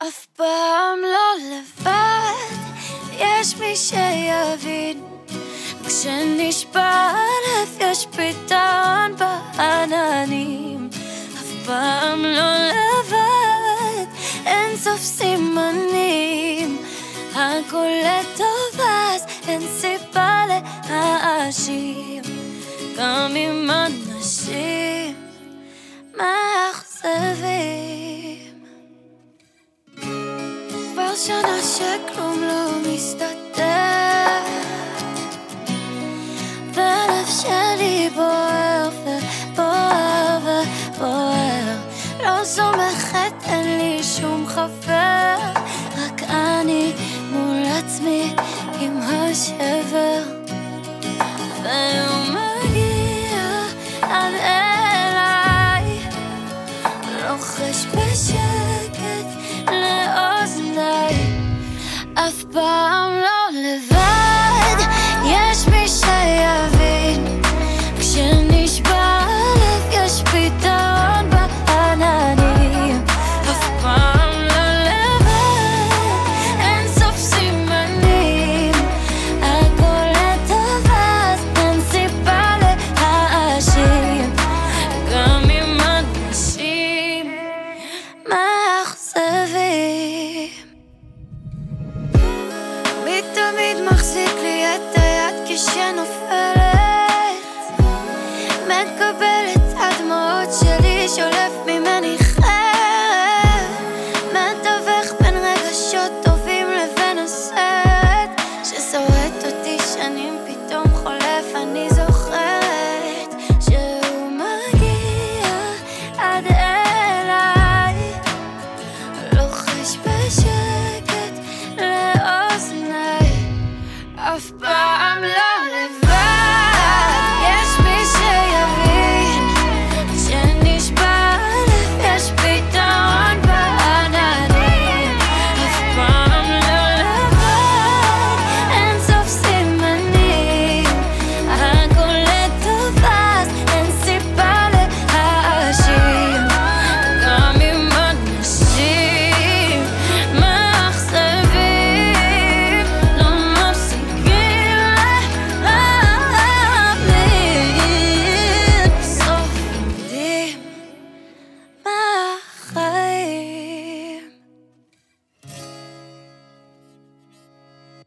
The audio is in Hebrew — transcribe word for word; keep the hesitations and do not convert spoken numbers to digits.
אף פעם לא לבד, יש מי שיבין, כשנשבר הלב יש פתרון בעננים. אף פעם לא לבד, אין סוף סימנים, הכל לטוב אז אין סיבה להאשים, גם אם אנשים מאכזבים. כבר שנה שכלום לא מסתדר,